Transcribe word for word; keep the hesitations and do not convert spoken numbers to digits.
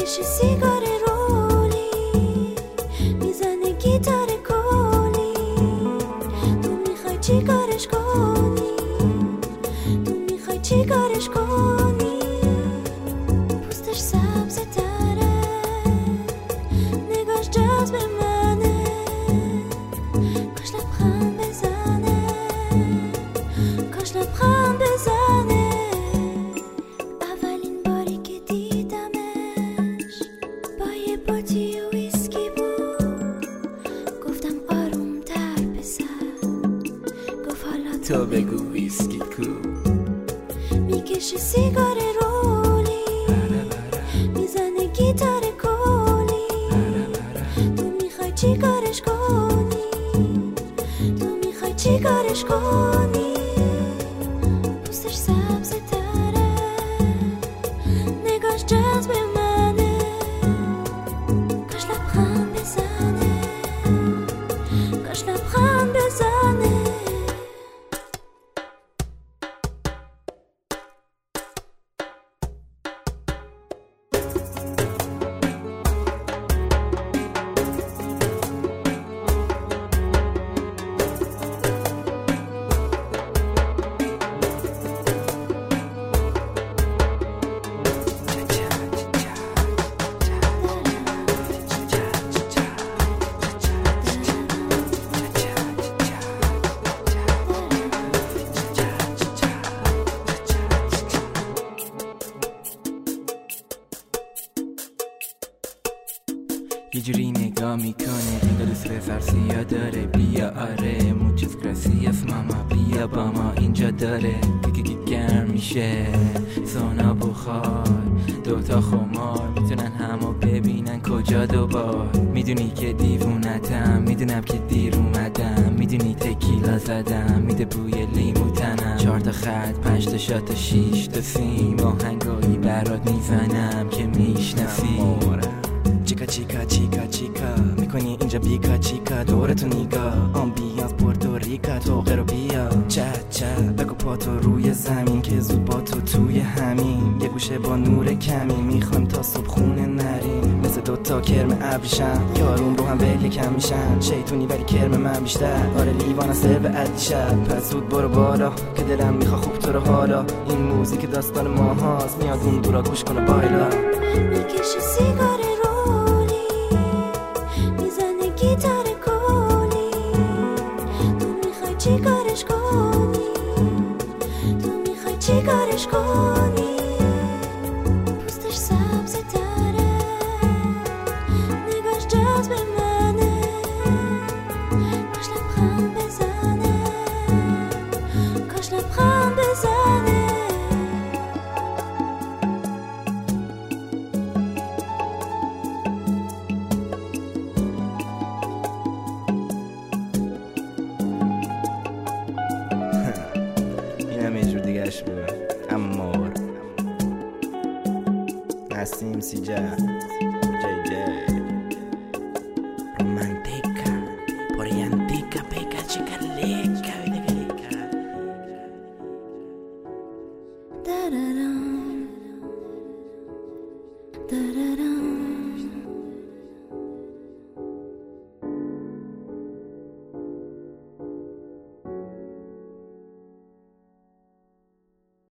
میکشه سیگار رولی، میزنه گیتار کولی. تو میخوای چی کارش کنی؟ تو میخوای چی کارش کنی؟ پوستش سبز تره، نگاش جذب منه. کاش لبخند بزنه، کاش لبخند بزنه. اولین باری که دیدمش با یه باتی و ویسکی بود. گفتم آروم تر پسر، گفت حالا تو بگو ویسکی کو. میکشه سیگار رولی، میزنه گیتار کولی. تو میخوای چی کارش کنی؟ تو میخوای چی کارش کنی؟ پوستش سبز تره، نگاش جذب منه. کاش لبخند بزنه، کاش لبخند بزنه. یه جوری نگاه میکنه انگار دوست پسر سیاه داره. بیا آره موچس گراسیاس ماما، بیا با ما اینجا داره. دیگه گرم میشه سونا بخار، دوتا خمار میتونن همو ببینن کجا دوبار. میدونی که دیوونتم، میدونم که دیر اومدم. میدونی تکیلا زدم میده بوی لیمو تنم. چهار تا خط پنج تا شات شیش تا سیم آهنگایی برات میزنم که میشناسی. چیکا چیکا چیکا چیکا میکنی اینجا بیکا چیکا دورتو نیگا آمبیانس پورتوریکا تو غیرو بیا چه چه بگو پاتو روی زمین که زود با تو توی همین یه گوشه با نور کمی میخوایم تا صبح خونه نریم. مثل دوتا کرم ابریشم یارون رو هم ول کم میشن. شیطونی ولی کرم من بیشتر. آره لیوان سرو عدی شب پس زود برو بالا که دلم میخوا خوب تو رو حالا. این موزیک داستان ما هاست میاد اون دورا گوش کنه بایلا. میکشه سیگار گیتار کولی. تو میخوای چی کارش کنی؟ تو میخوای چی کارش کنی؟ پوستش سبز تره، نگاش جذب منه. کاش لبخند بزنه، کاش لبخند بزنه. اینم یه جور دیگهش بود. امور نسیم سیجا جی جی رومانتیکا پوریانتیکا پیکا چیکا لیکا لیکا Da-da-dum, da-da-dum.